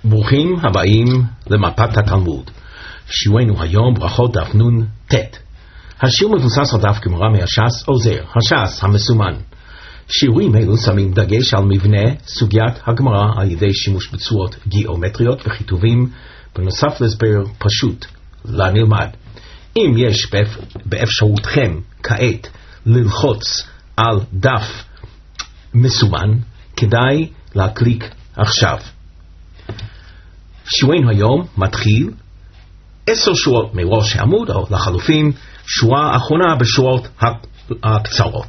ברוכים הבאים למפת התלמוד. שיעורנו היום ברכות דף נון ת'. השיעור מבוסס על דף גמרא מהש"ס עוזר, הש"ס המסומן. שיעורים אלו שמים דגש על מבנה סוגיית הגמרא על ידי שימוש בצורות גיאומטריות וכיתובים, בנוסף להסבר פשוט לנלמד. אם יש באפשרותכם כעת ללחוץ על דף מסומן, כדאי להקליק עכשיו. שיעורנו היום מתחיל 10 שורות מראש העמוד, או לחלופין שורה אחרונה בשורות הקצרות.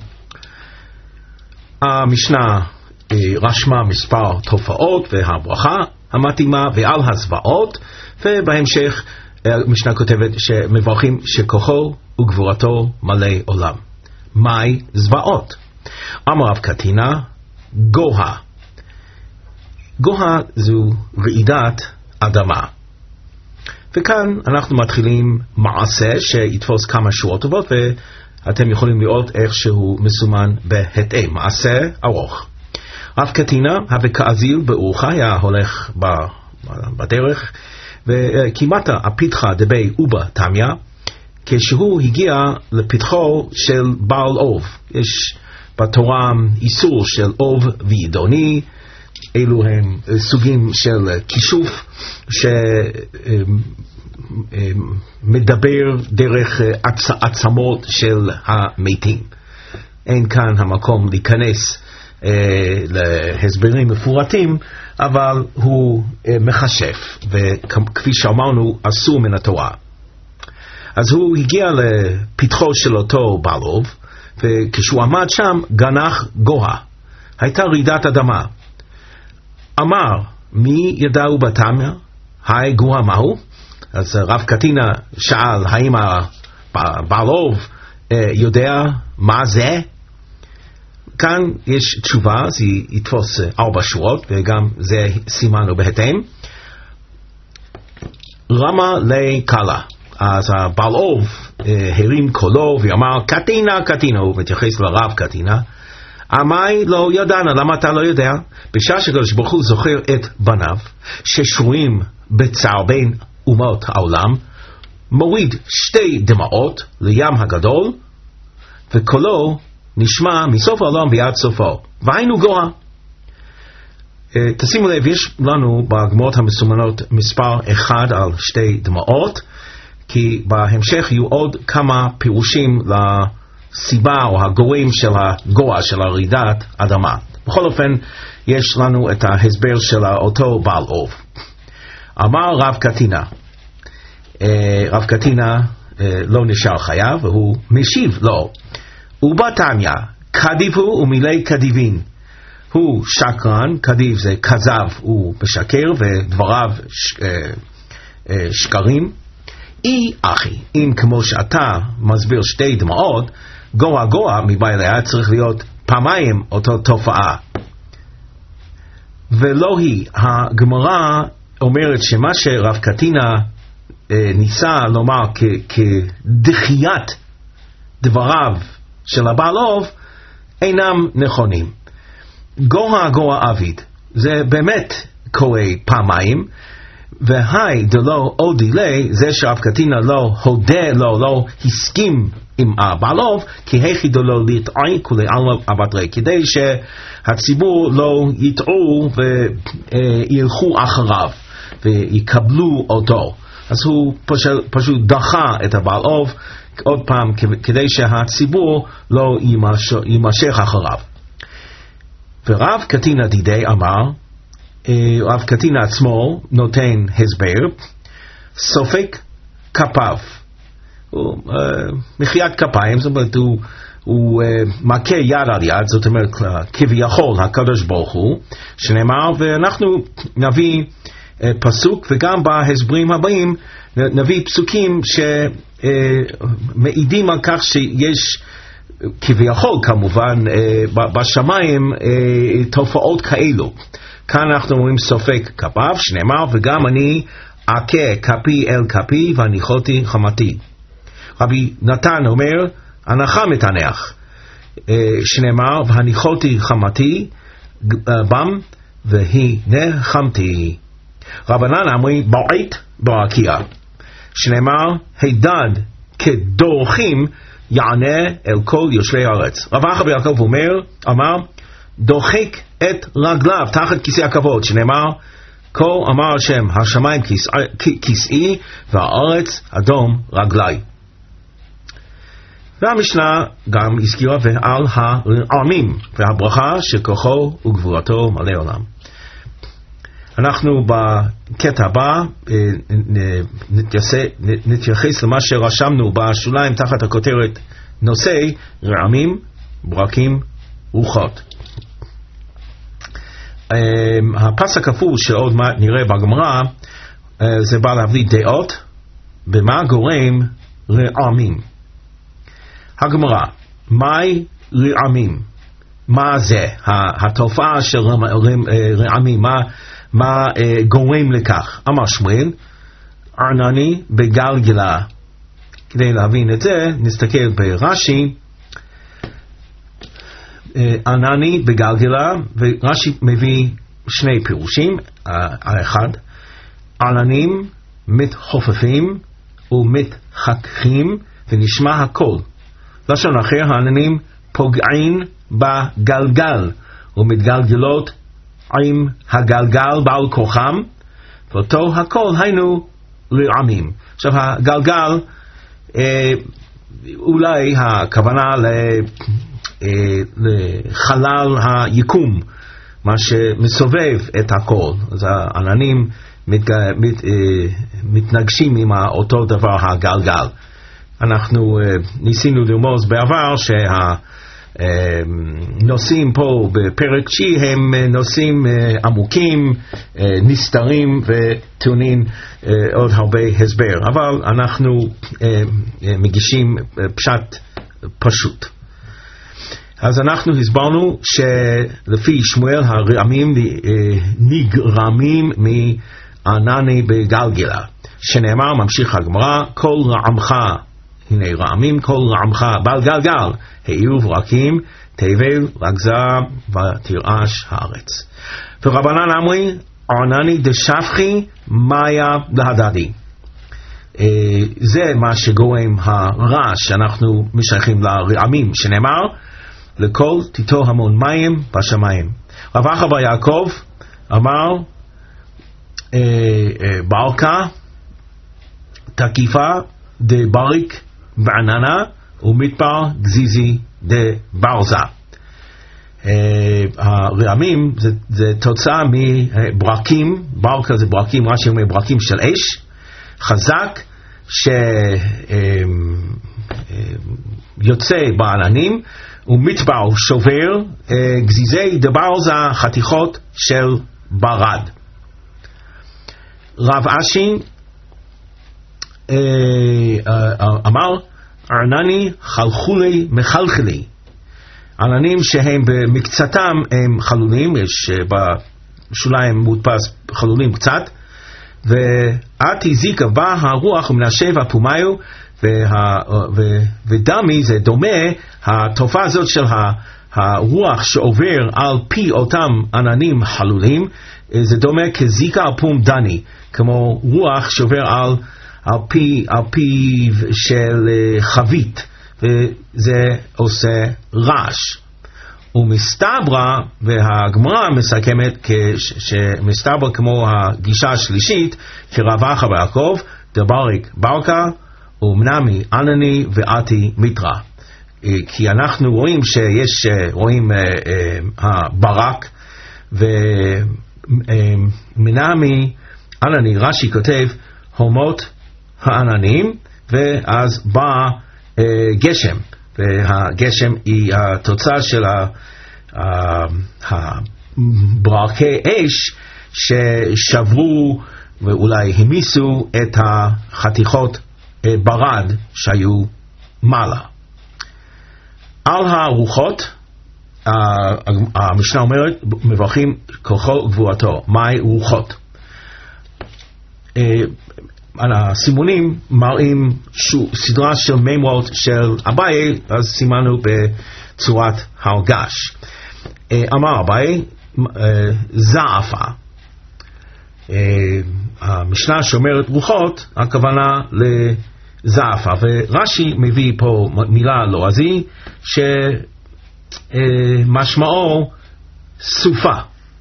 המשנה רשמה מספר תופעות והברכה המתאימה ועל הזוועות, ובהמשך המשנה כותבת שמברכים שכוחו וגבורתו מלא עולם. מהי זוועות? אמר רב קטינא, גוה. גוה זו רעידת אדמה. וכאן אנחנו מתחילים מעשה שיתפוס כמה שורות טובות, ואתם יכולים לראות איך שהוא מסומן בהתאם. מעשה ארוך. רב קטינא הווה כאזיל באורך, היה הולך בדרך, וכמעט הפיתחה דבי אובה תמיה, כשהוא הגיע לפתחו של בעל אוב. יש בתורה איסור של אוב וידוני, אלו הם סוגים של כישוף שמדבר דרך עצמות של המתים. אין כאן המקום להיכנס להסברים מפורטים, אבל הוא מחשף, וכפי שאמרנו אסור מן התורה. אז הוא הגיע לפתחו של אותו בעל אוב, וכשהוא עמד שם גנח גוה. הייתה רעידת אדמה. אמר, מי ידעו בתמיה? היי גוה מהו? אז רב קטינא שאל, האם הבעל אוב יודע מה זה? כאן יש תשובה, זה יתפוס 4 שורות, וגם זה סימנו בהתאם. רמה לקלה. אז הבעל אוב הרים קולו ואמר, קטינא, קטינא, הוא מתייחס לרב קטינא. עמי לא ידענה, למה אתה לא יודע? בשעה שקדוש ברוך הוא זוכר את בניו, ששרויים בצער בין אומות העולם, מוריד 2 דמעות לים הגדול, וקולו נשמע מסוף העולם ועד סופו. והיינו גוה. תשימו לב, יש לנו בגמרות המסומנות מספר 1 על 2 דמעות, כי בהמשך יהיו עוד כמה פירושים לסיבה או הגורם של הגוה, של הרעידת אדמה. בכל אופן, יש לנו את ההסבר של אותו בעל אוב. אמר רב קטינא, רב קטינא לא נשאר חייב, והוא משיב לו, ובתמיה, כדיב הוא ומילי כדיבין. הוא שקרן, כדיב זה כזב, הוא משקר, ודבריו שקרים. אי אחי, אם כמו שאתה מסביר 2 דמעות, גוה גוה מבעליה צריך להיות פעמיים אותו תופעה. ולא היא, הגמרא אומרת שמה שרב קטינא ניסה לומר כדחיית דבריו של הבעל אוב אינם נכונים. גוה גוה אביד, זה באמת קורה פעמיים, והי דלא או דילי, זה שרב קטינא לא הודה לו, לא הסכים עם הבעל אוב, כי היכי דלא לטעי כולי עלמא אבטרי, כדי שהציבור לא יטעו וילכו אחריו ויקבלו אותו. אז הוא פשוט דחה את הבעל אוב עוד פעם, כדי שהציבור לא יימשך אחריו. ורב קטינא דידי אמר, רב קטינא עצמו נותן הסבר, סופק כפיו. מחיית כפיים, זאת אומרת, הוא מכה יד על יד, זאת אומרת, כביכול הקדוש ברוך הוא, שנאמר, ואנחנו נביא פסוק, וגם בהסברים הבאים נביא פסוקים שמעידים על כך שיש כביכול כמובן בשמיים תופעות כאלו. כאן אנחנו אומרים סופק כפיו, שנאמר, וגם אני אכה כפי אל כפי והניחותי חמתי. רבי נתן אומר, הנחה מתנח, שנאמר, והניחותי חמתי בם והיא נחמתי. רבנן אמרי בועט ברקיע, שנאמר הידד כדורכים יענה אל כל יושבי הארץ. רב אחא בר יעקב אמר דוחק את רגליו תחת כיסא הכבוד, שנאמר כה אמר השם השמיים כיסאי והארץ אדום רגלי. והמשנה גם הזכירה ועל הרעמים והברכה שכוחו וגבורתו מלא עולם. אנחנו בקטע הבא נתייחס למה שרשמנו בשוליים תחת הכותרת נושא רעמים, ברקים, רוחות. הפסק הכפול שעוד מעט נראה בגמרא, זה בא להביא דעות במה גורם רעמים. הגמרא, מהי רעמים? מה זה? התופעה של רעמים, מה גורם לכך? אמר שמואל, ענני בגלגלה. כדי להבין את זה, נסתכל ברש"י, ענני בגלגלה, ורש"י מביא שני פירושים. האחד, עננים מתחופפים ומתחככים ונשמע הכל. לשון אחר, העננים פוגעים בגלגל ומתגלגלות עם הגלגל בעל כוחם, ואותו הכל היינו רעמים. עכשיו הגלגל, אולי הכוונה לחלל היקום, מה שמסובב את הכל. אז העננים מתנגשים עם אותו דבר הגלגל. אנחנו ניסינו לרמוז בעבר שהנושאים פה בפרק 9 הם נושאים עמוקים, נסתרים וטעונים עוד הרבה הסבר, אבל אנחנו מגישים פשט פשוט. אז אנחנו הסברנו שלפי שמואל הרעמים נגרמים מענני בגלגלה, שנאמר, ממשיך הגמרא, כל רעמך, הנה רעמים, כל רעמך בעל גלגל, היו ברקים, תבל רגזה ותרעש הארץ. ורבנן אמרי, ענני דשפכי מאיה להדדי. זה מה שגורם הרעש שאנחנו משייכים לרעמים, שנאמר, לכל תיתו המון מים בשמיים. רב אחא בר יעקב אמר, ברקה תקיפה דבריק בעננה ומדבר גזיזי דברזה. הרעמים זה תוצאה מברקים, ברקה זה ברקים, רש"י אומר ברקים של אש חזק שיוצא בעננים, ומדבר שובר גזיזי דברזה, חתיכות של ברד. רב אשי אמר, ענני חלחולי מחלחלי. עננים שהם במקצתם הם חלולים, יש בשוליים מודפס חלולים קצת, ועתי זיקה בא הרוח ומנשב הפומיו, ודמי זה דומה, התופעה הזאת של הרוח שעובר על פי אותם עננים חלולים, זה דומה כזיקה על פום דני, כמו רוח שעובר על פיו של חבית, וזה עושה רעש. ומסתברא, והגמרא מסכמת שמסתברא כמו הגישה השלישית, כרב אחא בר יעקב, דבריק ברקה, ומנמי ענני ועתי מיתרא. כי אנחנו רואים רואים הברק, ומנמי ענני, רש"י כותב, הומות העננים, ואז בא גשם, והגשם היא התוצאה של ברקי אש ששברו ואולי המיסו את החתיכות ברד שהיו מעלה. על הרוחות המשנה אומרת, מברכים כוחו וגבורתו. מהי רוחות? על הסימונים מראים סדרה של מימרות של אביי, אז סימנו בצורת הרגש. אמר אביי, זעפה. המשנה שאומרת רוחות, הכוונה לזעפה. ורש"י מביא פה מילה לועזי שמשמעו סופה.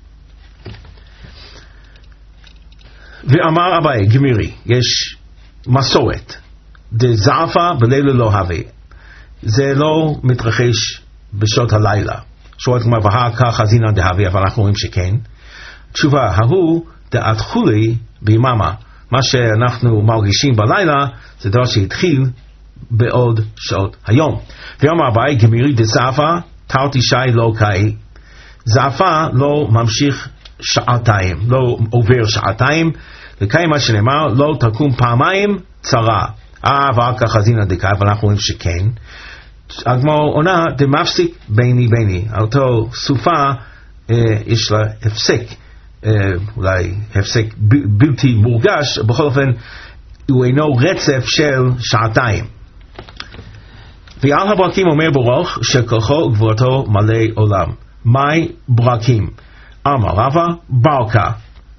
ואמר אביי גמירי, יש מסורת דזעפה בלילה לא הווה, זה לא מתרחש בשעות הלילה. שואלת הגמרא והא חזינא דהווה, אבל אנחנו רואים שכן. תשובה, ההוא דעת חולי ביממה, מה שאנחנו מרגישים בלילה זה דבר שהתחיל בעוד שעות היום. ואמר אביי גמירי דזעפה תרתי שי לא קאי, זעפה לא ממשיך שעתיים, לא עובר שעתיים, לקאי מה שנאמר לא תקום פעמיים צרה. ואחר כך חזינא דקאי, אבל אנחנו רואים שכן. הגמרא עונה דמפסיק ביני, אותו סופה יש לה הפסק, אולי הפסק בלתי מורגש, בכל אופן הוא אינו רצף של שעתיים. ועל הברקים אומר ברוך שכוחו וגבורתו מלא עולם. מהי ברקים? אמר רבא ברקה,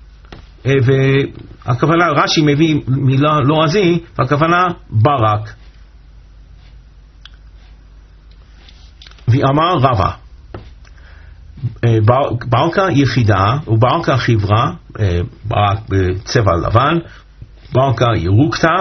והכוונה רש"י מביא מילה לועזי והכוונה ברק. ואמר רבא ברקה יחידה וברקה חברה, ברק בצבע לבן, ברקה ירוקתא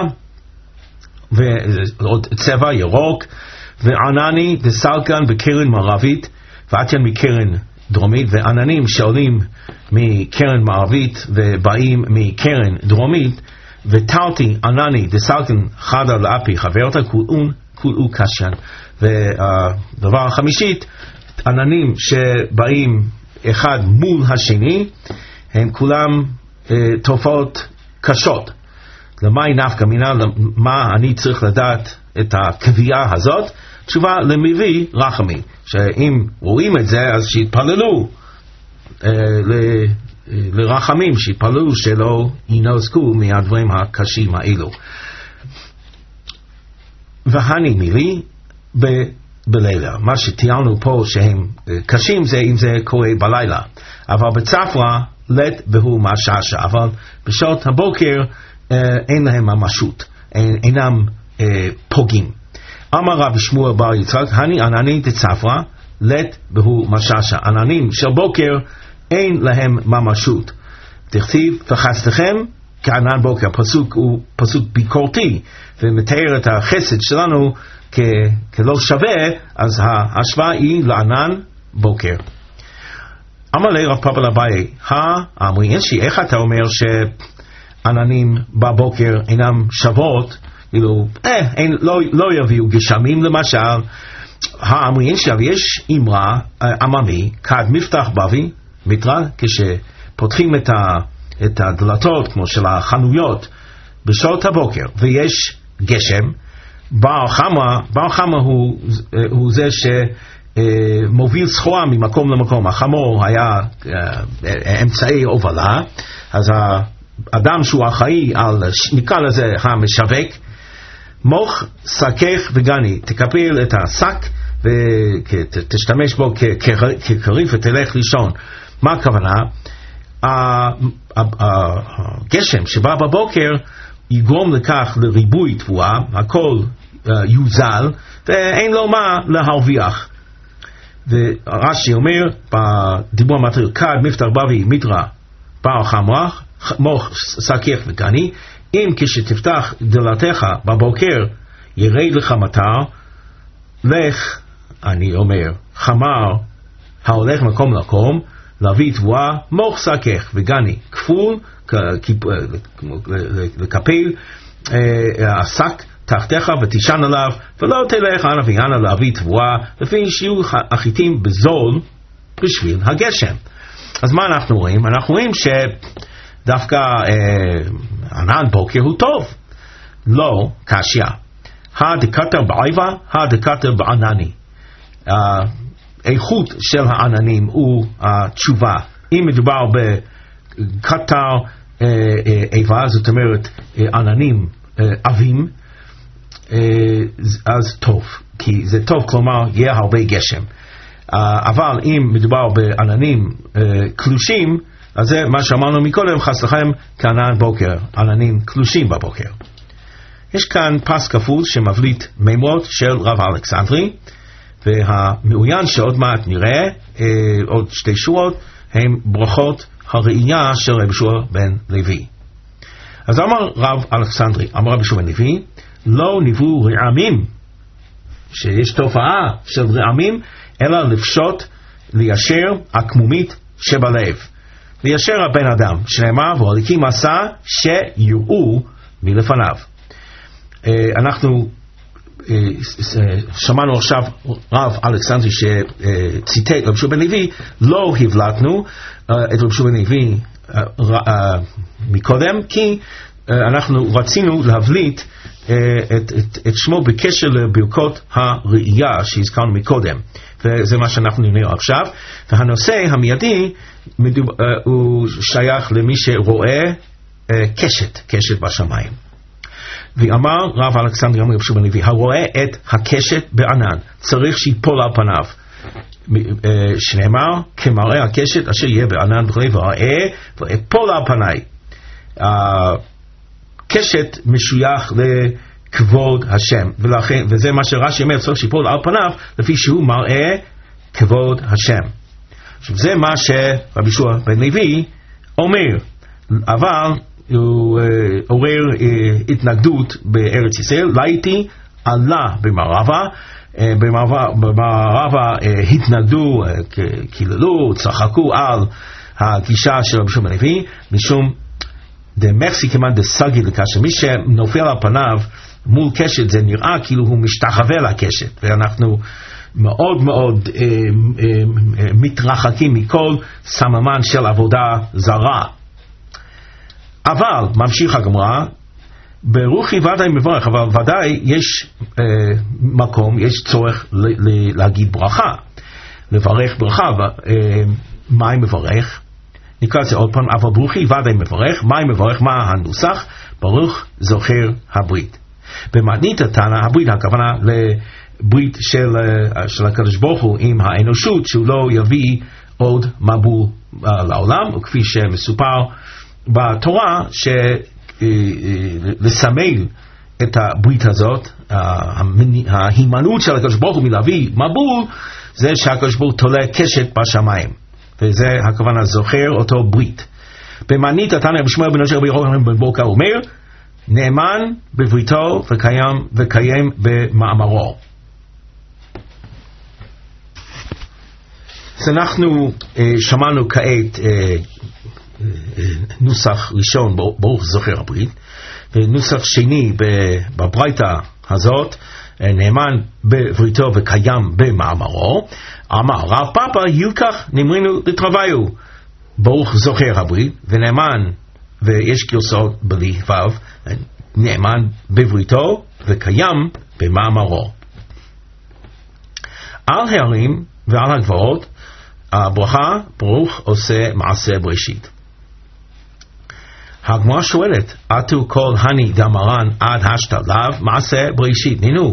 ועוד צבע ירוק, וענני דסלקן בקרן מערבית ועתיין מקרן דרומית, ועננים שעולים מקרן מערבית ובאים מקרן דרומית, ותרתי ענני דסלקן חדה לאפי חברתה כולאו קשן. ודבר החמישית, עננים שבאים אחד מול השני הם כולם תופעות קשות. למאי נפקא מינה, מה אני צריך לדעת את הקביעה הזאת? תשובה למביא רחמי, שאם רואים את זה אז שיתפללו לרחמים, שיתפללו שלא ינזקו מהדברים הקשים האלו. והני מילי בלילה, מה שתיארנו פה שהם קשים זה אם זה קורה בלילה, אבל בצפרא לית בהוא משעשע, אבל בשעות הבוקר אין להם ממשות, אינם פוגעים. אמר רבי שמואל בר יצחק, הני ענני דצפרא לית בהוא משעשע, עננים של בוקר אין להם ממשות. תכתיב וחסדכם כענן בוקר, פסוק הוא פסוק ביקורתי ומתאר את החסד שלנו כלא שווה, אז ההשוואה היא לענן בוקר. אמר לי רב פאפא לאביי, אמרי אשי, איך אתה אומר שעננים בבוקר אינם שוות, כאילו, לא יביאו גשמים למשל. אמרי אשי, אבל יש אמרה עממי, כד מפתח בבי, מיטרא, כשפותחים את הדלתות כמו של החנויות בשעות הבוקר ויש גשם, בעל חמה הוא זה שמוביל סחורה ממקום למקום. החמור היה אמצעי הובלה, אז האדם שהוא אחראי על, נקרא לזה המשווק, מוך שקך וגני, תקפל את השק ותשתמש בו כקריף ותלך לישון. מה הכוונה? הגשם שבא בבוקר יגרום לכך לריבוי תבואה, הכל יוזל ואין לו מה להרוויח. ורש"י אומר בדיבור המטריל, כד מפתח בבי מיטרא בר חמרח מוך שקך וגני, אם כשתפתח דלתך בבוקר ירד לך מטר, לך, אני אומר, חמר ההולך מקום למקום להביא תבואה, מוך שקך וגני כפול, לקפל השק תחתיך ותישן עליו, ולא תלך אנה ויאנה להביא תבואה, לפי שיהיו החיטים בזול בשביל הגשם. אז מה אנחנו רואים? אנחנו רואים שדווקא ענן בוקר הוא טוב. לא קשיא. הדקתר בעיבה, הדקתר בענני. האיכות של העננים הוא התשובה. אם מדובר בקטר איבה, זאת אומרת עננים עבים, אז טוב, כי זה טוב, כלומר יהיה הרבה גשם. אבל אם מדובר בעננים קלושים, אז זה מה שאמרנו מקודם, חס לכם כענן בוקר, עננים קלושים בבוקר. יש כאן פס כפול שמבליט מימות של רב אלכסנדרי, והמעוין שעוד מעט נראה, עוד שתי שורות, הם ברכות הראייה של רבי יהושע בן לוי. אז אמר רב אלכסנדרי, אמר רבי יהושע בן לוי, לא ניבאו רעמים, שיש תופעה של רעמים, אלא לפשוט, ליישר הקמומית שבלב. ליישר הבן אדם, שנאמר, והליקים עשה שיראו מלפניו. אנחנו שמענו עכשיו רב אלכסנדרי שציטט רבי יהושע בן לוי, לא הבלטנו את רבי יהושע בן לוי מקודם, כי אנחנו רצינו להבליט את שמו בקשר לברכות הראייה שהזכרנו מקודם, וזה מה שאנחנו נראה עכשיו. והנושא המיידי הוא שייך למי שרואה קשת בשמיים. ואמר רב אלכסנדרי, אמר רבי יהושע בן לוי, הרואה את הקשת בענן צריך שיפול על פניו, שנאמר כמראה הקשת אשר יהיה בענן וכו', וראה ואפול על פניי. קשת משוייך לכבוד השם, ולכן, וזה מה שרש"י אומר, צריך שיפול על פניו לפי שהוא מראה כבוד השם. עכשיו זה מה שרבי יהושע בן לוי אומר, אבל הוא עורר התנגדות בארץ ישראל. לאיתי עלה במערבה, במערבה התנגדו, קיללו, צחקו על הגישה של רבי יהושע בן לוי, משום דמחסי כמעט דסגי לקשת, מי שנופל על פניו מול קשת זה נראה כאילו הוא משתחווה לקשת, ואנחנו מאוד מאוד מתרחקים מכל סממן של עבודה זרה. אבל ממשיך הגמרא, ברוחי ודאי מברך, אבל ודאי יש מקום, יש צורך להגיד ברכה, לברך ברכה. מה מברך? נקרא את זה עוד פעם, אבל ברוכי ודאי מברך. מה מברך? מה הנוסח? ברוך זוכר הברית. במתנית התנא, הברית הכוונה לברית של הקדוש ברוך הוא עם האנושות, שהוא לא יביא עוד מבול לעולם, וכפי שמסופר בתורה, שלסמל את הברית הזאת, ההימנעות של הקדוש ברוך הוא מלהביא מבול, זה שהקדוש ברוך הוא תולה קשת בשמיים, וזה הכוונה זוכר אותו ברית. במתנית התנא רבי שמואל בן אשר רבי יוחנן בן בוקר אומר, נאמן בבריתו וקיים במאמרו. אז אנחנו שמענו כעת נוסח ראשון, ברוך זוכר הברית, ונוסח שני בברייתא הזאת, נאמן בבריתו וקיים במאמרו. אמר רב פאפא, ילקח נאמרינו לתרוויו, ברוך זוכר הברית, ונאמן, ויש גרסאות בלי ו', נאמן בבריתו וקיים במאמרו. על ההרים ועל הגבעות הברכה, ברוך עושה מעשה בראשית. הגמרא שואלת, עטו כל הני דמרן עד השתלב מעשה בראשית. נינו,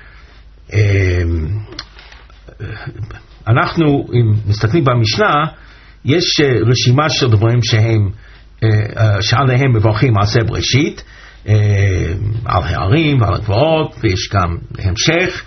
אנחנו אם מסתכלים במשנה, יש רשימה של דברים שעליהם מברכים מעשה בראשית, על הערים ועל הגבעות, ויש גם המשך,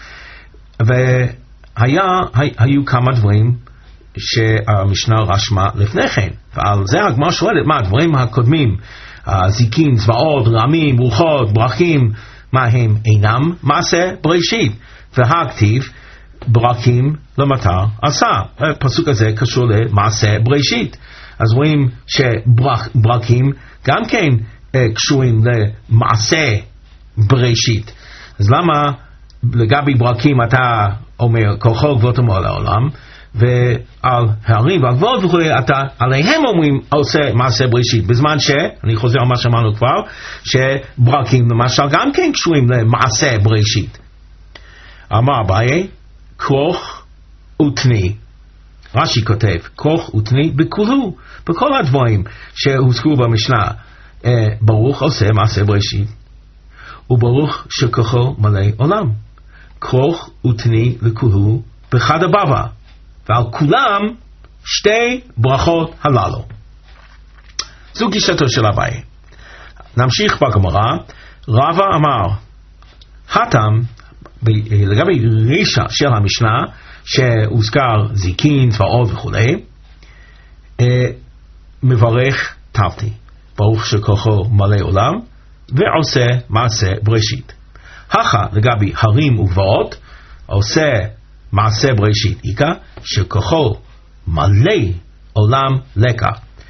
והיו כמה דברים שהמשנה רשמה לפני כן, ועל זה הגמרא שואלת, מה הדברים הקודמים, זיקין, צבאות, רעמים, רוחות, ברכים, מה הם אינם מעשה בראשית, והכתיב ברכים למטר עשה. הפסוק הזה קשור למעשה בראשית, אז רואים שברכים גם כן קשורים למעשה בראשית. אז למה לגבי ברכים אתה אומר כוחו גבוהות על העולם, ועל הערים והגבעות וכו' אתה עליהם אומרים עושה מעשה בראשית, בזמן אני חוזר על מה שאמרנו כבר, שברכים למשל גם כן קשורים למעשה בראשית. אמר אביי, כוך ותני, רש"י כותב כוך ותני בכולו, בכל הדברים שהוזכרו במשנה, ברוך עושה מעשה בראשית, וברוך שכוחו מלא עולם. כוך ותני לכולו בחד הבבא, ועל כולם שתי ברכות הללו. זו גישתו של אביי. נמשיך בגמרא. רבא אמר, הטעם לגבי רישה של המשנה שהוזכר זיקין, תבעות וכו', מברך תרתי, ברוך שכוחו מלא עולם, ועושה מעשה בראשית. הכה לגבי הרים וגבעות, עושה מעשה בראשית איקה, שכוחו מלא עולם לקה.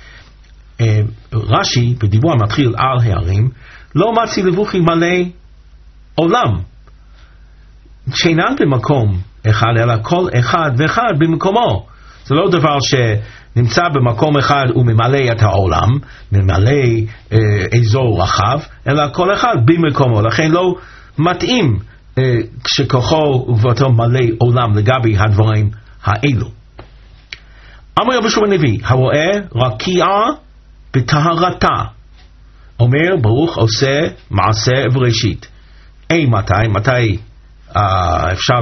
רש"י בדיבור מתחיל על הערים, לא מציא לבוכי מלא עולם, שאינן במקום אחד, אלא כל אחד ואחד במקומו. זה לא דבר שנמצא במקום אחד וממלא את העולם, ממלא אזור רחב, אלא כל אחד במקומו. לכן לא מתאים כשכוחו ובאותו מלא עולם לגבי הדברים האלו. אמר יהושע הנביא, הרואה רקיעה בטהרתה, אומר ברוך עושה מעשה בראשית. מתי אפשר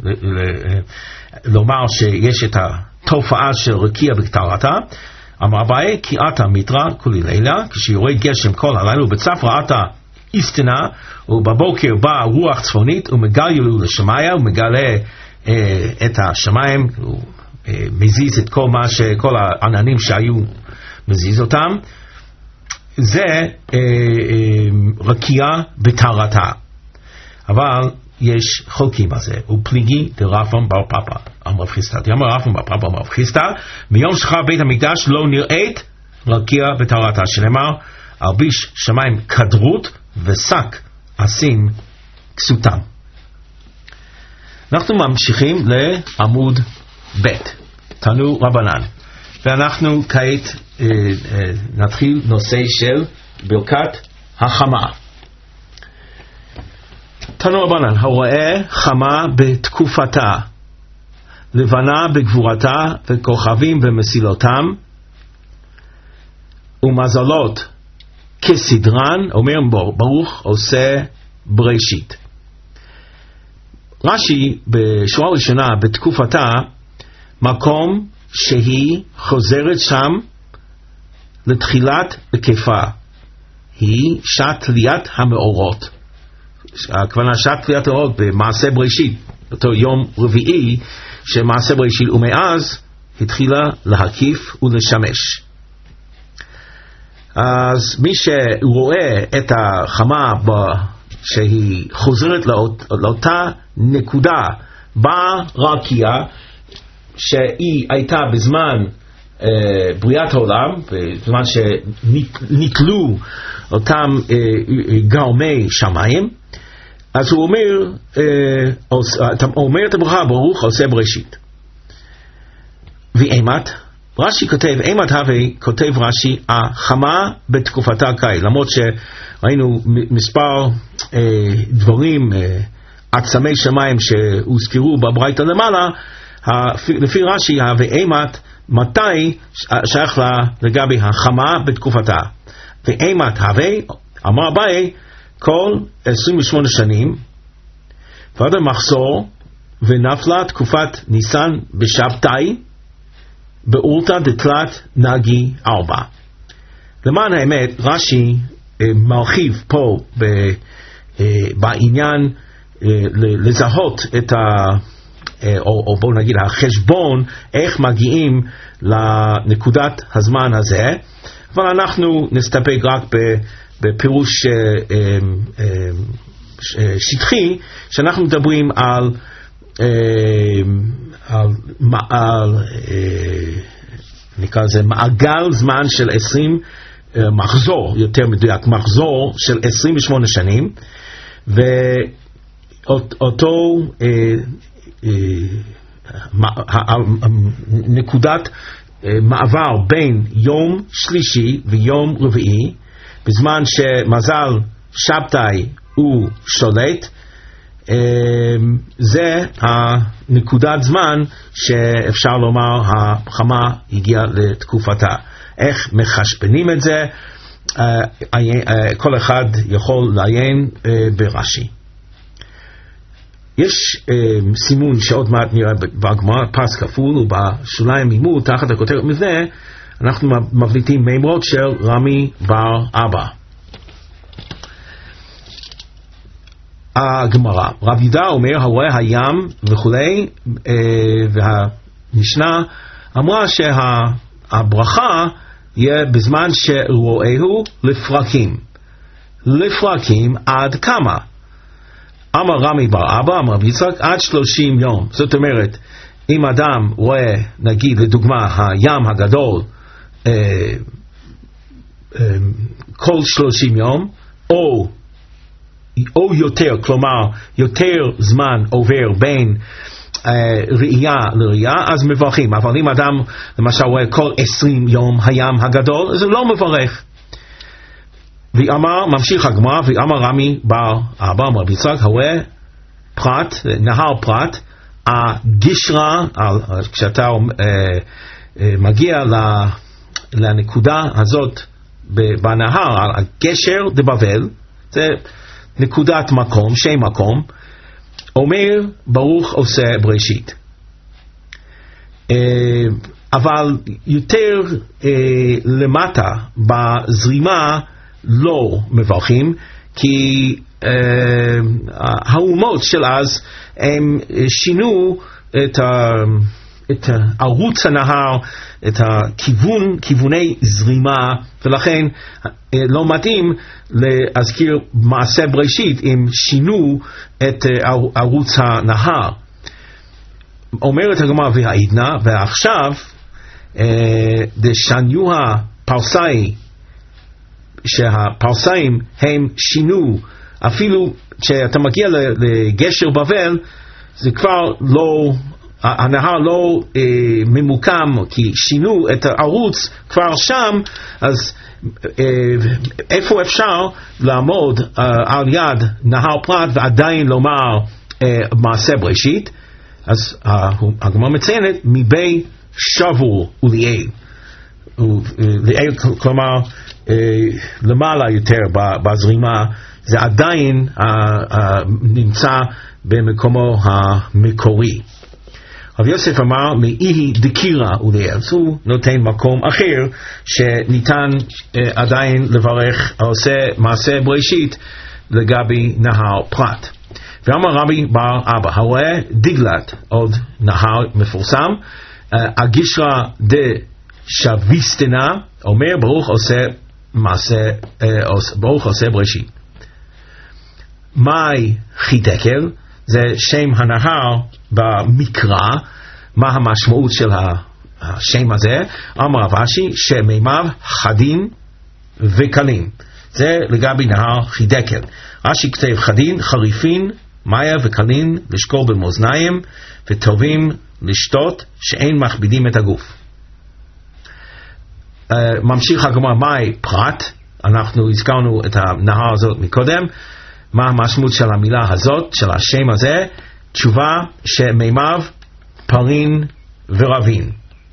לומר שיש את התופעה של רקיע בטהרתה? אמר אביי, כי אתה מתרא כולי לילה, כשיורד גשם כל הלילה, ובצפרא אתה הסתנה, ובבוקר באה רוח צפונית ומגלגלו לשמיה, ומגלה את השמיים, הוא מזיז את כל העננים שהיו מזיז אותם. זה רקיעה בטהרתה. אבל יש חולקים על זה, ופליגי דרפם בר פפא אמר חיסטא. אמר רפם בר פפא אמר חיסטא, מיום שחרב בית המקדש לא נראית רקיעה בטהרתה, שנאמר אלביש שמיים כדרות ושק אשים כסותם. אנחנו ממשיכים לעמוד ב', תנו רבנן, ואנחנו כעת נתחיל נושא של ברכת החמה. תנו רבנן, הרואה חמה בתקופתה, לבנה בגבורתה, וכוכבים במסילותם, ומזלות כסדרן, אומר ברוך עושה בראשית. רש"י בשורה ראשונה, בתקופתה, מקום שהיא חוזרת שם לתחילת היקפה, היא שעת תליית המאורות. הכוונה שעת תליית המאורות במעשה בראשית, אותו יום רביעי שמעשה בראשית, ומאז התחילה להקיף ולשמש. אז מי שרואה את החמה שהיא חוזרת לאותה נקודה ברקיע שהיא הייתה בזמן בריאת העולם, בזמן שנתלו אותם גאומי שמיים, אז הוא אומר את הברכה ברוך עושה בראשית. ואימת רש"י כותב, אימת הווי כותב רש"י, החמה בתקופתה קיץ, למרות שראינו מספר דברים עצמי שמיים שהוזכרו בברייתא למעלה, לפי רש"י ואימת מתי שייך לגבי החמה בתקופתה. ואימת הווי, אמר אביי, כל 28 שנים ועד המחזור, ונפלה תקופת ניסן בשבתאי באורתא דתלת נגי 4. למען האמת רש"י מרחיב פה בעניין לזהות את או בואו נגיד החשבון איך מגיעים לנקודת הזמן הזה, אבל אנחנו נסתפק רק בפירוש שטחי, שאנחנו מדברים על נקרא לזה מעגל זמן של 20 מחזור, יותר מדויק מחזור של 28 שנים, ואותו נקודת מעבר בין יום שלישי ויום רביעי, בזמן שמזל שבתאי הוא שולט, זה הנקודת זמן שאפשר לומר החמה הגיעה לתקופתה. איך מחשבנים את זה? כל אחד יכול לעיין ברש"י. יש סימון שעוד מעט נראה בגמרא, פס כפול, ובשוליים מימוד תחת הכותרת מבנה, אנחנו מבליטים מימרות של רמי בר אבא. הגמרא, רב יהודה אומר הרואה הים וכולי, והמשנה אמרה שהברכה יהיה בזמן שרואהו לפרקים עד כמה? אמר רמי בר אבא, אמר רב יצחק, עד 30 יום. זאת אומרת, אם אדם רואה, נגיד לדוגמה, הים הגדול כל 30 יום, או יותר, כלומר יותר זמן עובר בין ראייה לראייה, אז מברכים. אבל אם אדם למשל רואה כל 20 יום הים הגדול, אז הוא לא מברך. ואמר, ממשיך הגמרא, ואמר רמי בר אבא, אמר רבי יצחק, הרואה פרת, נהר פרת, הגישרה, כשאתה מגיע לנקודה הזאת בנהר, על הגשר דבבל, זה נקודת מקום, שם מקום, אומר ברוך עושה בראשית. אבל יותר למטה בזרימה לא מברכים, כי האומות של אז הם שינו את ערוץ הנהר, את כיווני זרימה, ולכן לא מתאים להזכיר מעשה בראשית אם שינו את ערוץ הנהר. אומרת הגמרא והעידנא, ועכשיו דשניוה פרסאי, שהפרסאים הם שינו, אפילו כשאתה מגיע לגשר בבל, זה כבר לא, הנהר לא ממוקם, כי שינו את הערוץ כבר שם, אז איפה אפשר לעמוד על יד נהר פרת ועדיין לומר מעשה בראשית? אז הגמרא מציינת מבי שבור וליאל. ליאל כלומר למעלה יותר בזרימה, זה עדיין נמצא במקומו המקורי. רב יוסף אמר מאיהי דקירה וליאל, הוא נותן מקום אחר שניתן עדיין לברך העושה מעשה בראשית לגבי נהר פרת. ואמר רבי בר אבא, הרואה דגלת, עוד נהר מפורסם, הגישרה דשוויסטנה, אומר ברוך עושה מעשה, ברוך עושה בראשית. מאי חידקל, זה שם הנהר במקרא. מה המשמעות של השם הזה? אמר רב אשי, שמימיו חדין וקלים. זה לגבי נהר חידקל. רש"י כתב חדין, חריפין, מאיה וקלין, לשקול במאזניים, וטובים לשתות, שאין מכבידים את הגוף. ממשיך הגמרא, מאי פרת, אנחנו הזכרנו את הנהר הזאת מקודם. מה המשמעות של המילה הזאת, של השם הזה? תשובה שמימיו פרין ורבין.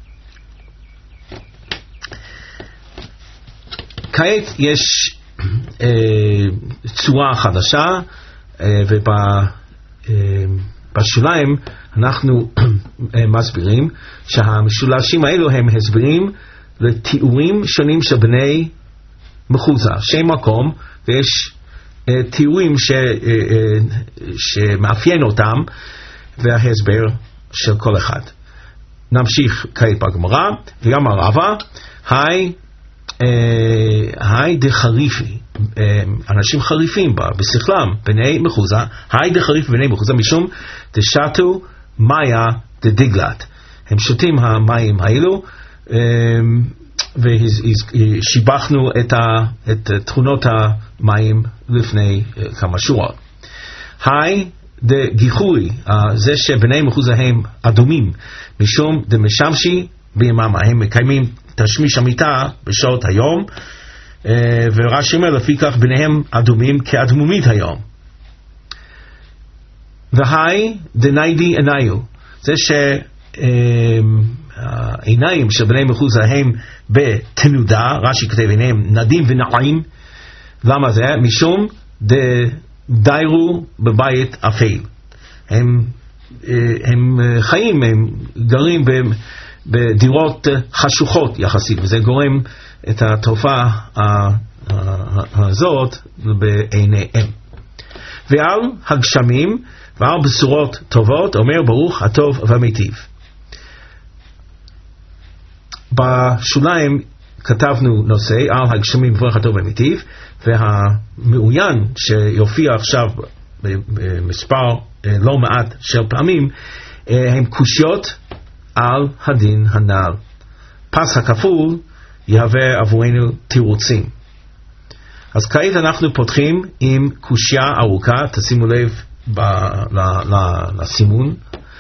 כעת יש צורה חדשה, ובשוליים אנחנו מסבירים שהמשולשים האלו הם הסברים לתיאורים שונים של בני מחוזה, שם מקום, ויש תיאורים שמאפיין אותם וההסבר של כל אחד. נמשיך כעת בגמרא, ואמר רבא, היי דחריפי, אנשים חריפים בשכלם, בני מחוזה, היי דחריף בני מחוזה, משום דשתו מאיה דדגלת. הם שותים המים האלו, ושיבחנו את תכונות המים לפני כמה שורות. היי דגיחורי, זה שבני מחוזה הם אדומים, משום דמשמשי ביממה, הם מקיימים תשמיש המיטה בשעות היום, ורש"י אומר לפי כך ביניהם אדומים כאדמומית היום. והי דניידי עיניו, זה שהעיניים של בני מחוזה הם בתנודה, רש"י כתב עיניהם נדים ונעים. למה זה? משום דיירו בבית אפל, הם חיים, הם גרים בדירות חשוכות יחסית, וזה גורם את התופעה הזאת בעיניהם. ועל הגשמים ועל בשורות טובות אומר ברוך הטוב והמיטיב. בשוליים כתבנו נושא על הגשמים וברוך הטוב והמיטיב, והמעוין שיופיע עכשיו במספר לא מעט של פעמים הם קושיות על הדין הנ"ל. פס הכפול יהווה עבורנו תירוצים. אז כעת אנחנו פותחים עם קושיה ארוכה, תשימו לב לסימון.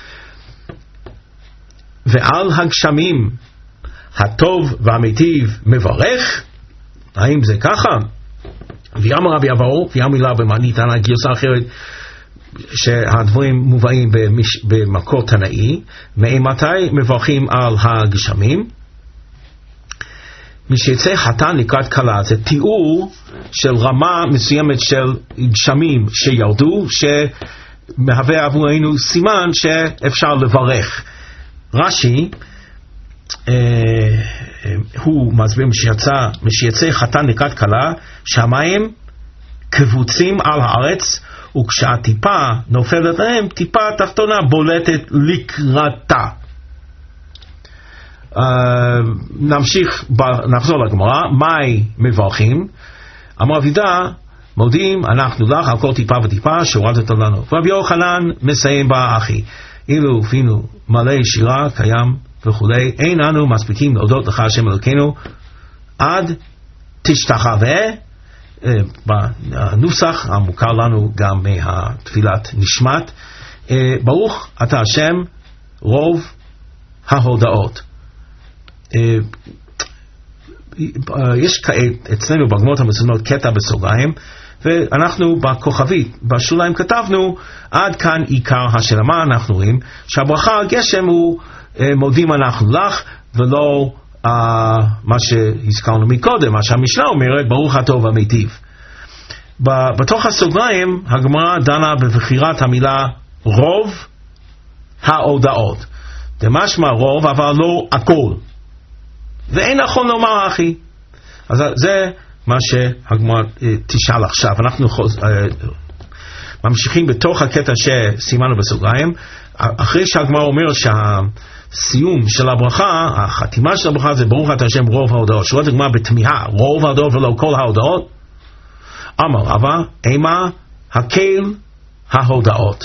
ועל הגשמים הטוב והמיטיב מברך. האם זה ככה? ויאמר רבי אבאו, ויאמר לה במענית ענה גרסה אחרת שהדברים מובאים במקור תנאי. מתי מברכים על הגשמים? משיצא חתן לקראת כלה, זה תיאור של רמה מסוימת של גשמים שירדו, שמהווה עבורנו סימן שאפשר לברך. רש"י הוא מסביר משיצא חתן לקראת כלה שהמים קבוצים על הארץ, וכשהטיפה נופלת להם, טיפה תחתונה בולטת לקראתה. נחזור לגמרא. מהי מברכים? אמר אבידה, מודים אנחנו לך על כל טיפה וטיפה שהורדת לנו. רבי יוחנן מסיים בה אחי, אילו פינו מלא שירה קיים וכולי, אין אנו מספיקים להודות לך השם אלוקינו עד תשתחווה. בנוסח המוכר לנו גם מהתפילת נשמת, ברוך אתה השם רוב ההודעות. יש כעת אצלנו בגמרות המסודות קטע בסוגריים, ואנחנו בכוכבית בשוליים כתבנו עד כאן עיקר השלמה. אנחנו רואים שהברכה על גשם הוא מודים אנחנו לך, ולא מה שהזכרנו מקודם, מה שהמשנה אומרת ברוך הטוב והמיטיב. בתוך הסוגריים הגמרא דנה בבחירת המילה רוב ההודעות. זה משמע רוב אבל לא הכל, ואין נכון לומר אחי. אז זה מה שהגמרא תשאל עכשיו. אנחנו ממשיכים בתוך הקטע שסימנו בסוגריים. אחרי שהגמרא אומר סיום של הברכה, החתימה של הברכה זה ברוך אתה השם רוב ההודעות. שואלת הגמרא בתמיהה, רוב ההודעות ולא כל ההודעות? אמר רבא, אימה הקל ההודעות,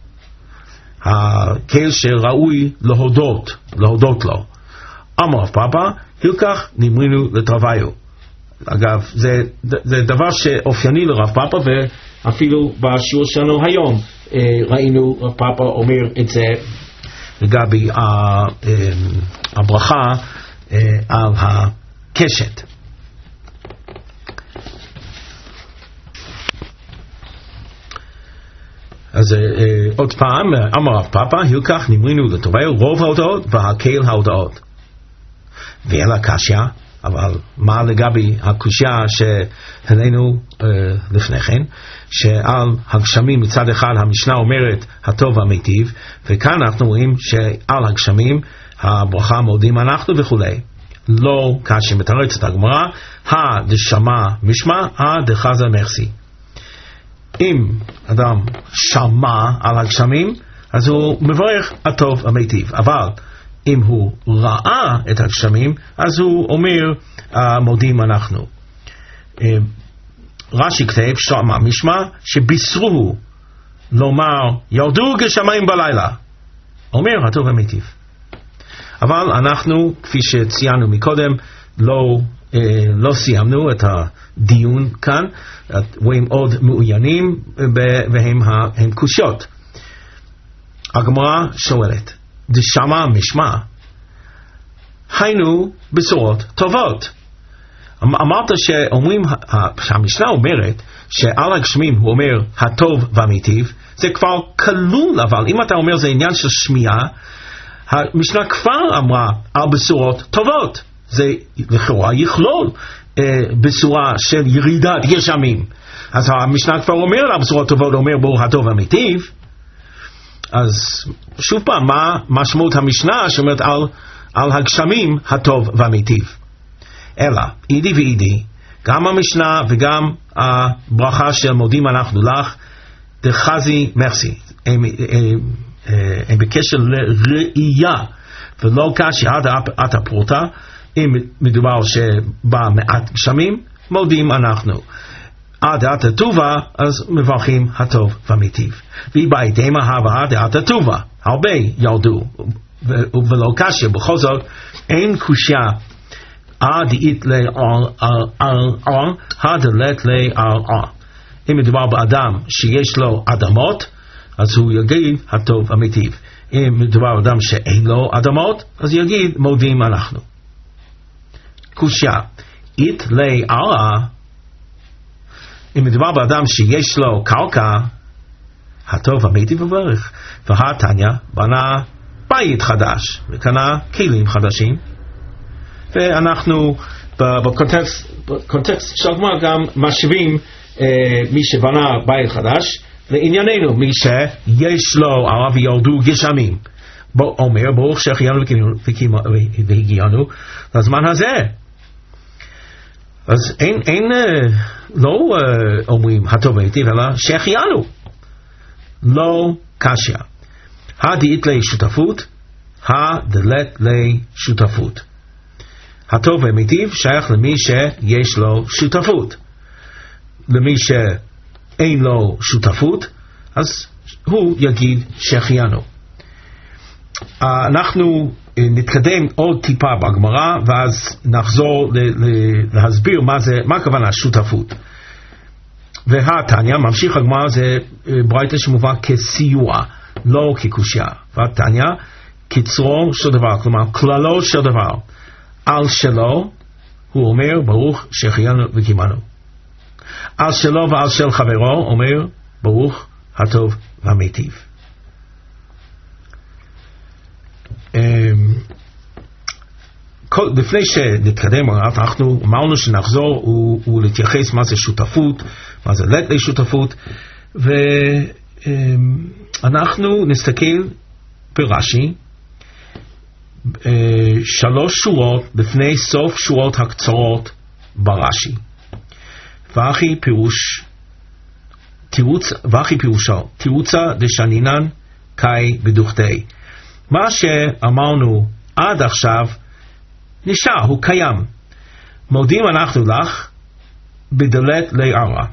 הקל שראוי להודות לו. אמר רב פאפא, הילקח נמרינו לתרוויו. אגב, זה דבר שאופייני לרב פאפא, ואפילו בשיעור שלנו היום ראינו רב פאפא אומר את זה לגבי הברכה על הקשת. אז עוד פעם, אמר רב פאפא, הילקח נמרינו לתרוויו רוב ההודעות והקל ההודעות. ואלה קשיא, אבל מה לגבי הקושיה שהעלינו לפני כן, שעל הגשמים מצד אחד המשנה אומרת הטוב והמיטיב, וכאן אנחנו רואים שעל הגשמים הברכה מודים אנחנו וכולי. לא קשיא, מתרצת הגמרא, דשמע משמע, דחזה מחסי. אם אדם שמע על הגשמים, אז הוא מברך הטוב והמיטיב, אבל אם הוא ראה את הגשמים, אז הוא אומר מודים אנחנו. רש"י כתב שמע משמע שבישרו לומר ירדו גשמים בלילה, אומר הטוב והמיטיב. אבל אנחנו, כפי שציינו מקודם, לא סיימנו את הדיון כאן. רואים עוד מעוינים והם קושיות. הגמרא שואלת, דשמע משמע, היינו בשורות טובות. אמרת שאומרים, שהמשנה אומרת שעל הגשמים הוא אומר הטוב והמיטיב, זה כבר כלול, אבל אם אתה אומר זה עניין של שמיעה, המשנה כבר אמרה על בשורות טובות, זה לכאורה יכלול בשורה של ירידת גשמים. אז המשנה כבר אומר על בשורות טובות, אומר בו הטוב והמיטיב. אז שוב פעם, מה משמעות המשנה שאומרת על הגשמים הטוב והמיטיב. אלא, אידי ואידי, גם המשנה וגם הברכה של מודים אנחנו לך, דחזי מרסי, הם בקשר לראייה, ולא קשי עד הפרוטה. אם מדובר שבא מעט גשמים, מודים אנחנו. עד הטובה, אז מברכים הטוב והמיטיב. והיא בהתאמה הבאה דעת הטובה, הרבה ירדו, ולא קשי, בכל זאת, אין קושיה דאית הדלת לערער. אם מדובר באדם שיש לו אדמות, אז הוא יגיד הטוב המיטיב. אם מדובר באדם שאין לו אדמות, אז יגיד מודים אנחנו. קושיה, אית לערער, אם מדובר באדם שיש לו קרקע, הטוב המיטיב מברך. והתניא בנה בית חדש וקנה כלים חדשים. ואנחנו בקונטקסט של הגמרא גם משווים מי שבנה בית חדש לענייננו, מי שיש לו ערב ירדו גשמים, אומר ברוך שהחיינו והגיענו לזמן הזה. אז אין לא אומרים הטוב והמיטיב, אלא שהחיינו, לא קשיא. הדאית לשותפות, הדלת לשותפות. הטוב והמיטיב שייך למי שיש לו שותפות. למי שאין לו שותפות, אז הוא יגיד שהחיינו. אנחנו נתקדם עוד טיפה בגמרא, ואז נחזור להסביר מה הכוונה שותפות. והתניא, ממשיך הגמרא, זה ברייתא שמובא כסיוע, לא כקושיה. והתניא, קיצרו של דבר, כלומר כללו של דבר. על שלו, הוא אומר ברוך שהחיינו וקימנו. על שלו ועל של חברו, אומר ברוך הטוב והמיטיב. לפני שנתקדם, אנחנו אמרנו שנחזור ולהתייחס מה זה שותפות, מה זה לת לשותפות, ואנחנו נסתכל ברש"י, 3 שורות לפני סוף שורות הקצרות ברש"י. ואחי פירושו, תירוצה דשנינן קאי בדוכתי. מה שאמרנו עד עכשיו נשאר, הוא קיים. מודים אנחנו לך בדלת לערער.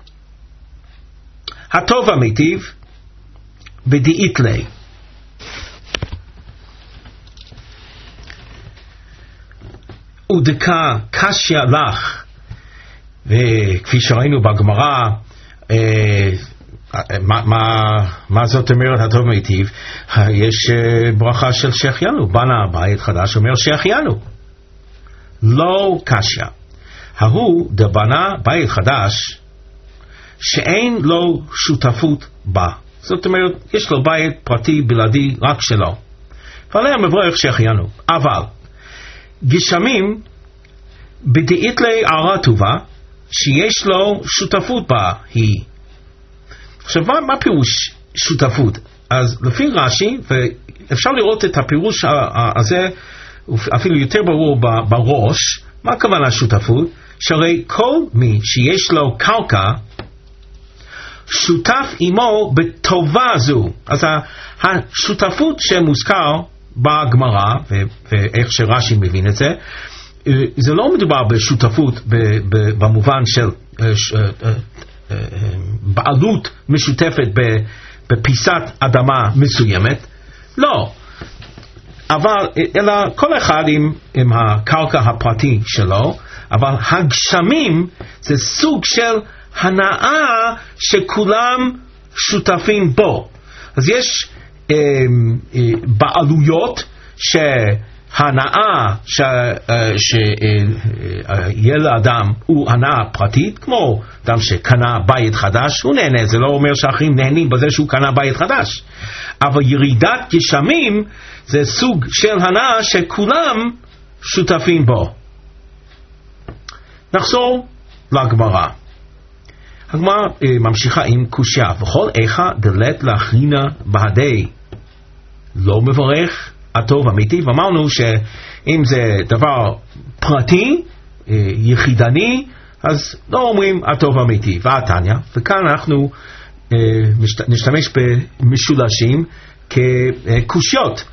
הטוב המיטיב בדאית לי. ודקה קשיא לך, וכפי שראינו בגמרא, מה זאת אומרת הטוב מיטיב? יש ברכה של שהחיינו, בנה בית חדש אומר שהחיינו, לא קשיא. ההוא דבנה בית חדש שאין לו שותפות בה, זאת אומרת יש לו בית פרטי בלעדי רק שלו, ועליה מברך שהחיינו. אבל גשמים בדאית לערער טובה שיש לו שותפות בה היא. עכשיו מה פירוש שותפות? אז לפי רש"י, ואפשר לראות את הפירוש הזה אפילו יותר ברור בראש, מה הכוונה שותפות? שהרי כל מי שיש לו קרקע שותף עמו בטובה זו. אז השותפות שמוזכר בגמרא, ואיך שרש"י מבין את זה, זה לא מדובר בשותפות במובן של בעלות משותפת בפיסת אדמה מסוימת, לא, אבל אלא כל אחד עם הקרקע הפרטי שלו, אבל הגשמים זה סוג של הנאה שכולם שותפים בו. אז יש בעלויות שהנאה שיהיה לאדם הוא הנאה פרטית, כמו אדם שקנה בית חדש, הוא נהנה, זה לא אומר שאחרים נהנים בזה שהוא קנה בית חדש, אבל ירידת גשמים זה סוג של הנאה שכולם שותפים בו. נחזור לגמרא. הגמרא ממשיכה עם קושיה, וכל איכה דלת להכרינה בהדי לא מברך הטוב המיטיב. אמרנו שאם זה דבר פרטי, יחידני, אז לא אומרים הטוב המיטיב, והתניא, וכאן אנחנו נשתמש במשולשים כקושיות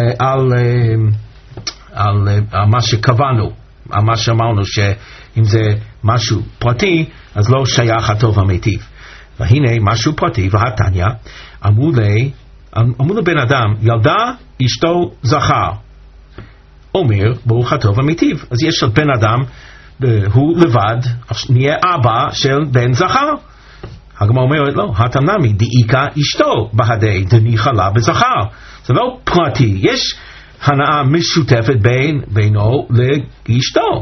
על מה שקבענו, על מה שאמרנו שאם זה משהו פרטי, אז לא שייך הטוב המיטיב. והנה משהו פרטי, והתניא, אמרו לבן אדם, ילדה אשתו זכר, אומר ברוך הטוב המיטיב. אז יש בן אדם, הוא לבד, נהיה אבא של בן זכר. הגמרא אומרת לא, התנמי דאיכא אשתו בהדי דניחא לה בזכר. זה לא פרטי, יש הנאה משותפת בינו לאשתו.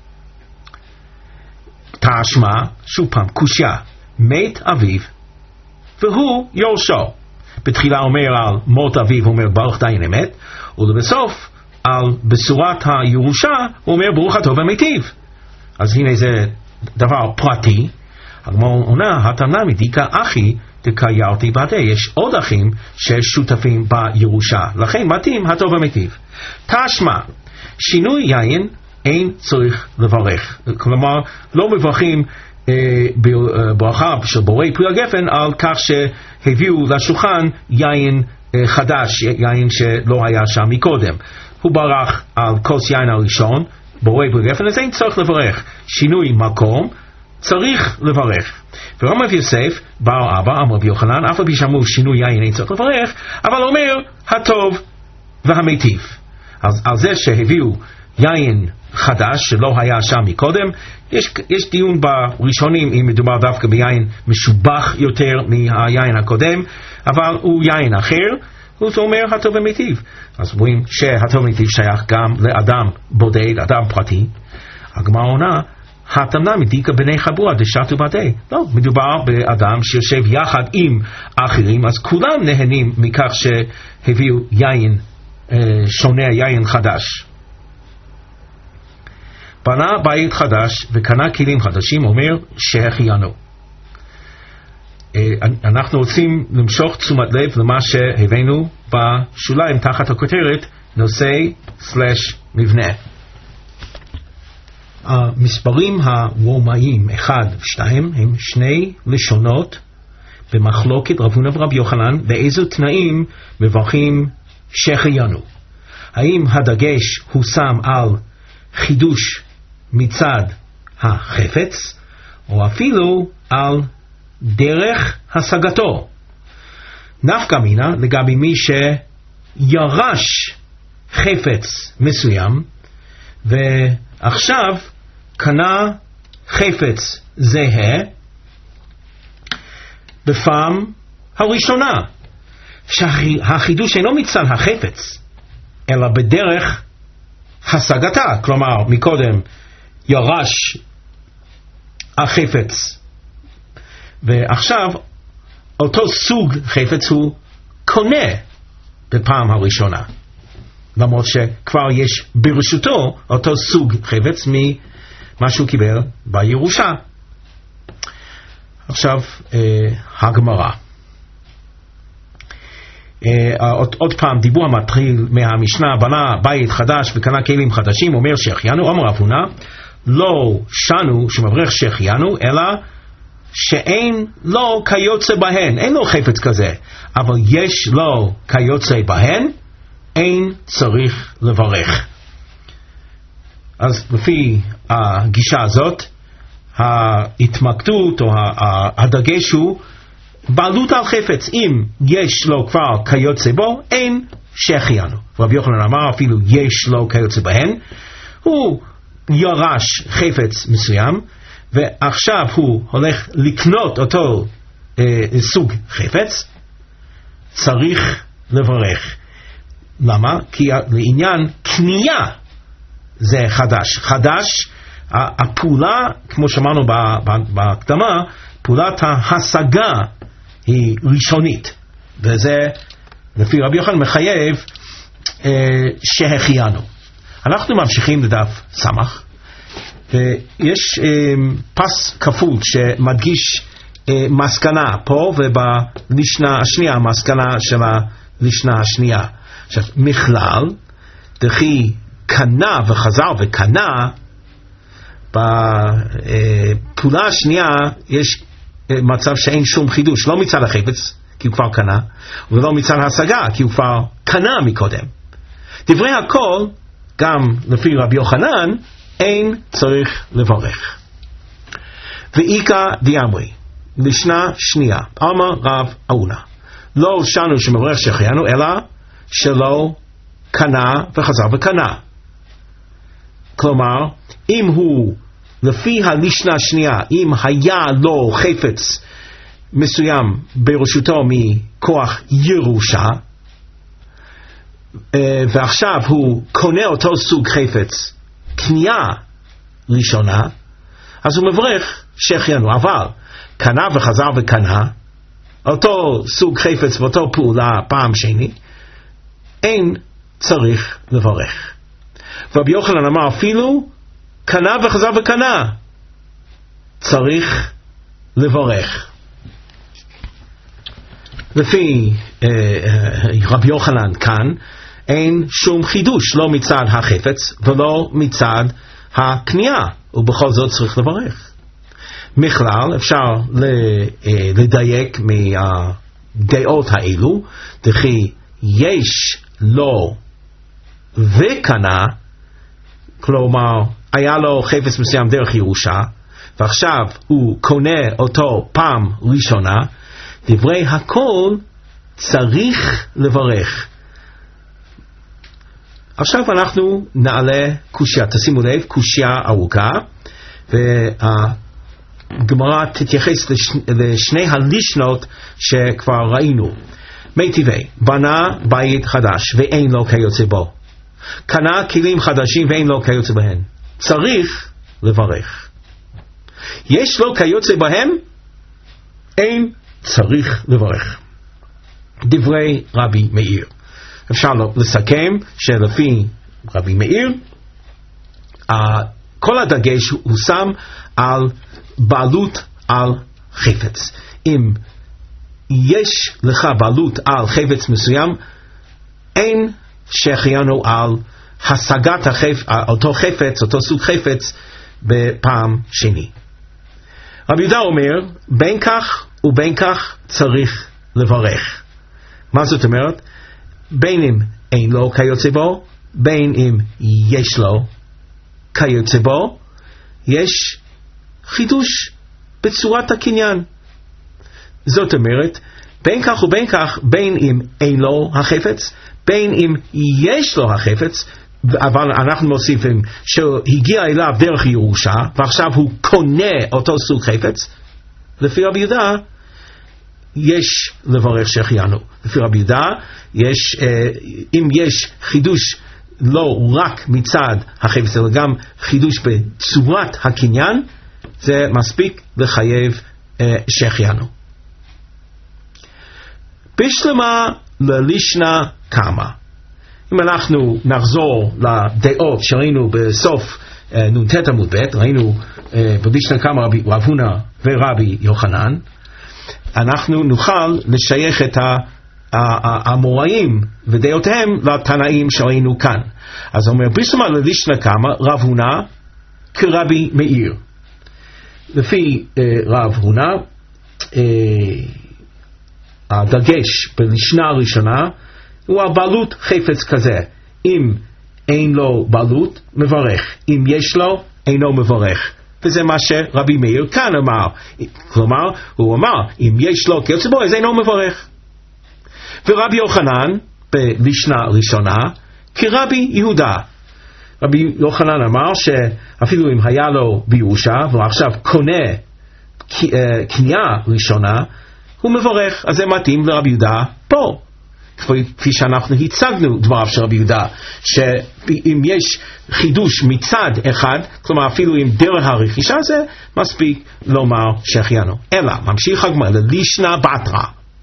תשמע, שוב פעם, קושיה, מת אביו והוא יורשו. בתחילה אומר על מות אביו, הוא אומר ברוך דיין אמת, ולבסוף על בשורת הירושה הוא אומר ברוך הטוב המיטיב. אז הנה זה דבר פרטי. הגמרא עונה, התנמי דאיכא אחי דקיירתי בהדי, יש עוד אחים ששותפים בירושה, לכן מתאים הטוב המיטיב. תשמע, שינוי יין אין צריך לברך, כלומר לא מברכים ברכה של בורא פרי הגפן על כך שהביאו לשולחן יין חדש, יין שלא היה שם מקודם. הוא ברך על כוס יין הראשון, בורא פרי הגפן, אז אין צריך לברך. שינוי מקום צריך לברך. ורב יוסף בר אבא אמר רבי יוחנן, אף על פי שאמרו שינוי יין אין צריך לברך, אבל אומר הטוב והמיטיב. אז על זה שהביאו יין חדש שלא היה שם מקודם, יש דיון בראשונים אם מדובר דווקא ביין משובח יותר מהיין הקודם, אבל הוא יין אחר, הוא אומר הטוב והמיטיב. אז רואים שהטוב והמיטיב שייך גם לאדם בודד, אדם פרטי. הגמרא עונה, התנמי דאיכא בני חבורה דשתו בהדי. לא, מדובר באדם שיושב יחד עם אחרים, אז כולם נהנים מכך שהביאו יין שונה, יין חדש. בנה בית חדש וקנה כלים חדשים, אומר שהחיינו. אנחנו רוצים למשוך תשומת לב למה שהבאנו בשוליים תחת הכותרת נושא/מבנה. המספרים הרומאיים 1 ו-2 הם שני לשונות במחלוקת רב הונא ורב יוחנן באיזו תנאים מברכים שהחיינו. האם הדגש הוא שם על חידוש מצד החפץ, או אפילו על דרך השגתו. נפקא מינה לגבי מי שירש חפץ מסוים ועכשיו קנה חפץ זהה בפעם הראשונה, שהחידוש אינו מצד החפץ אלא בדרך השגתה. כלומר, מקודם ירש החפץ ועכשיו אותו סוג חפץ הוא קונה בפעם הראשונה, למרות שכבר יש ברשותו אותו סוג חפץ ממה שהוא קיבל בירושה. עכשיו הגמרא, עוד פעם דיבור המתחיל מהמשנה, בנה בית חדש וקנה כלים חדשים, אומר שהחיינו. אמר רב הונא, לא שנו שמברך שהחיינו, אלא שאין לו כיוצא בהן. אין לו חפץ כזה, אבל יש לו כיוצא בהן, אין צריך לברך. אז לפי הגישה הזאת, ההתמקדות או הדגש הוא בעלות על חפץ. אם יש לו כבר כיוצא בו, אין שהחיינו. רבי יוחנן אמר אפילו יש לו כיוצא בהן. הוא ירש חפץ מסוים ועכשיו הוא הולך לקנות אותו סוג חפץ, צריך לברך. למה? כי לעניין קנייה זה חדש. חדש, הפעולה, כמו שאמרנו בהקדמה, פעולת ההשגה היא ראשונית, וזה לפי רבי יוחנן מחייב שהחיינו. אנחנו ממשיכים לדף סמך, ויש פס כפול שמדגיש מסקנה פה, ובלשנה השנייה מסקנה של הלשנה השנייה. עכשיו, מכלל, דכי קנה וחזר וקנה, בפעולה השנייה יש מצב שאין שום חידוש, לא מצד החפץ, כי הוא כבר קנה, ולא מצד ההשגה, כי הוא כבר קנה מקודם. דברי הכל, גם לפי רבי יוחנן, אין צריך לברך. ואיקה דיאמרי, לשנה שנייה, אמר רב אהונה, לא שנו שמברך שהחיינו, אלא שלא קנה וחזר וקנה. כלומר, אם הוא, לפי הלישנה השנייה, אם היה לו חפץ מסוים ברשותו מכוח ירושה, ועכשיו הוא קונה אותו סוג חפץ קנייה ראשונה, אז הוא מברך שהחיינו. אבל קנה וחזר וקנה, אותו סוג חפץ ואותו פעולה פעם שני, אין צריך לברך. רבי יוחנן אמר אפילו קנה וחזר וקנה, צריך לברך. לפי רבי יוחנן כאן אין שום חידוש, לא מצד החפץ ולא מצד הקנייה, ובכל זאת צריך לברך. מכלל אפשר לדייק מהדעות האלו, דכי יש לו וקנה, כלומר היה לו חפץ מסוים דרך ירושה, ועכשיו הוא קונה אותו פעם ראשונה, דברי הכל צריך לברך. עכשיו אנחנו נעלה קושיה, תשימו לב, קושיה ארוכה, והגמרא תתייחס לשני הלישנות שכבר ראינו. מי טבעי, בנה בית חדש ואין לו כיוצא בו, קנה כלים חדשים ואין לו כיוצא בהם, צריך לברך. יש לו כיוצא בהם, אין צריך לברך. דברי רבי מאיר, אפשר לסכם שלפי רבי מאיר כל הדגש הוא שם על בעלות על חפץ. אם יש לך בעלות על חפץ מסוים, אין שהחיינו על השגת אותו חפץ, אותו סוג חפץ בפעם שני. רבי יהודה אומר בין כך ובין כך צריך לברך. מה זאת אומרת? בין אם אין לו כיוצא בו, בין אם יש לו כיוצא בו, יש חידוש בצורת הקניין. זאת אומרת, בין כך ובין כך, בין אם אין לו החפץ, בין אם יש לו החפץ, אבל אנחנו מוסיפים שהגיע אליו דרך ירושה, ועכשיו הוא קונה אותו סוג חפץ, לפי רבי יהודה, יש לברך שהחיינו. לפי רבי יהודה, אם יש חידוש לא רק מצד החפץ, אלא גם חידוש בצורת הקניין, זה מספיק לחייב שהחיינו. בשלמה ללישנה קמה. אם אנחנו נחזור לדעות שראינו בסוף נ"ט עמוד ב', ראינו בלישנה קמה רב הונא ורבי יוחנן, אנחנו נוכל לשייך את האמוראים ודעותיהם לתנאים שראינו כאן. אז אומר בשלמה ללישנה קמה רב הונא כרבי מאיר. לפי רב הונא, הדגש בלישנה הראשונה הוא הבעלות חפץ כזה. אם אין לו בעלות, מברך. אם יש לו, אינו מברך. וזה מה שרבי מאיר כאן אמר. כלומר, הוא אמר, אם יש לו כיוצא בו, אז אינו מברך. ורבי יוחנן, בלישנה ראשונה, כרבי יהודה. רבי יוחנן אמר שאפילו אם היה לו בירושה, ועכשיו קונה קנייה ראשונה, הוא מברך. אז זה מתאים לרבי יהודה פה. כפי שאנחנו הצגנו דבריו של רבי יהודה, שאם יש חידוש מצד אחד, כלומר אפילו עם דרך הרכישה, זה מספיק לומר שהחיינו. אלא, ממשיך הגמרא ללישנה בתרא.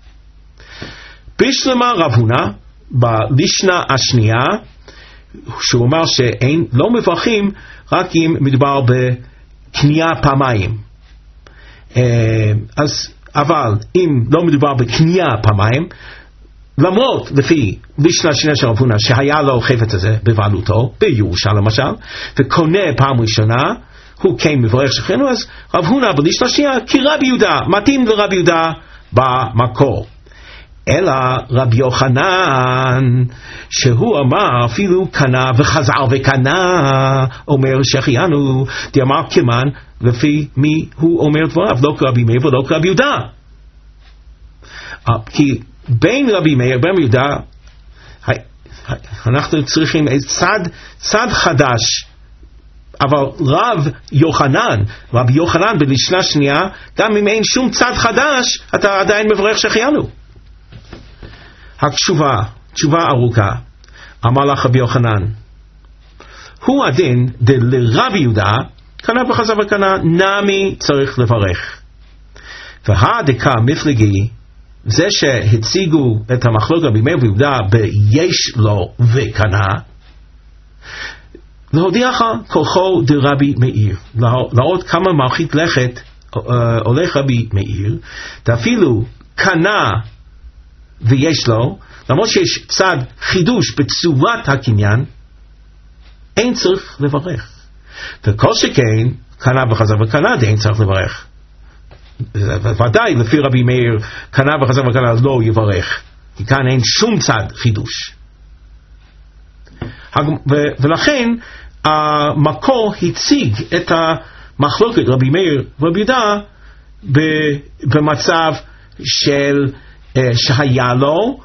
בשלמה רב הונא, בלישנה השנייה, שהוא אומר שאין, לא מברכים רק אם מדובר בקנייה פעמיים. אבל אם לא מדובר בקנייה פעמיים, למרות לפי משנה שנייה של רב הונא שהיה לו חפץ הזה בבעלותו, בירושה למשל, וקונה פעם ראשונה, הוא כן מברך שכנו, אז רב הונא במשנה שנייה כרבי יהודה, מתאים לרבי יהודה במקור. אלא רבי יוחנן, שהוא אמר אפילו קנה וחזר וקנה, אומר שהחיינו, דאמר כמן, לפי מי הוא אומר דבריו, לא כרבי מאיר ולא כרבי יהודה. כי בין רבי מאיר ובין יהודה, אנחנו צריכים צד חדש, אבל רבי יוחנן במשנה שנייה, גם אם אין שום צד חדש, אתה עדיין מברך שהחיינו. תשובה ארוכה, אמר לך רבי יוחנן, הוא הדין דלרבי יהודה, קנה וחזר וקנה, נמי צריך לברך. והדקה מפלגי, זה שהציגו את המחלוקת רבי מאיר ויהודה ביש לו וקנה, להודיעך כוחו דרבי מאיר, להראות כמה מרחיק לכת הולך רבי מאיר, ואפילו קנה ויש לו, למרות שיש צד חידוש בצורת הקניין, אין צריך לברך. וכל שכן, קנה וחזר וקנה, אין צריך לברך. ודאי לפי רבי מאיר, קנה וחזר וקנה לא יברך, כי כאן אין שום צד חידוש. ולכן המקור הציג את המחלוקת רבי מאיר ורבי יהודה במצב של שהיה לו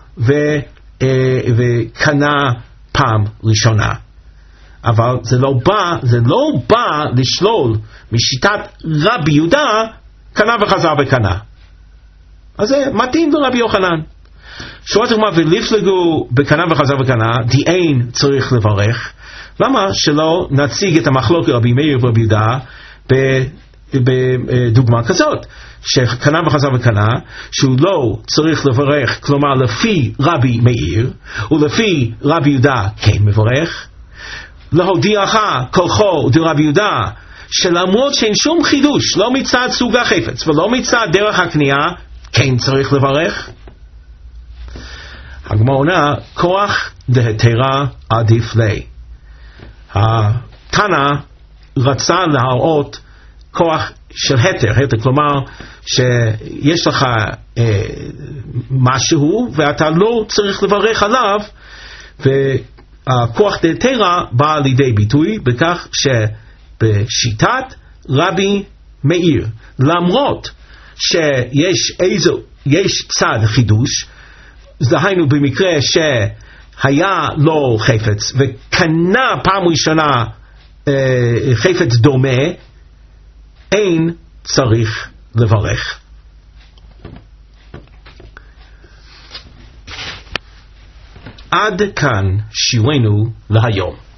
וקנה פעם ראשונה. אבל זה לא בא לשלול משיטת רבי יהודה קנה וחזר וקנה. אז זה מתאים לרבי יוחנן. שורה תחומה, ולפלגו בקנה וחזר וקנה, אין צריך לברך. למה שלא נציג את המחלוקת רבי מאיר ורבי יהודה בדוגמה כזאת, שקנה וחזר וקנה, שהוא לא צריך לברך, כלומר לפי רבי מאיר, ולפי רבי יהודה כן מברך, להודיעך כוחו דרבי יהודה, שלמרות שאין שום חידוש, לא מצד סוג החפץ, ולא מצד דרך הקנייה, כן צריך לברך. הגמרא עונה, כוח דהתרה עדיף לי. התנא רצה להראות כוח של התר, כלומר שיש לך משהו ואתה לא צריך לברך עליו, והכוח דהתרה בא לידי ביטוי בכך שבשיטת רבי מאיר, למרות שיש צד חידוש, דהיינו במקרה שהיה לו חפץ וקנה פעם ראשונה חפץ דומה, אין צריך לברך. עד כאן שיעורנו להיום.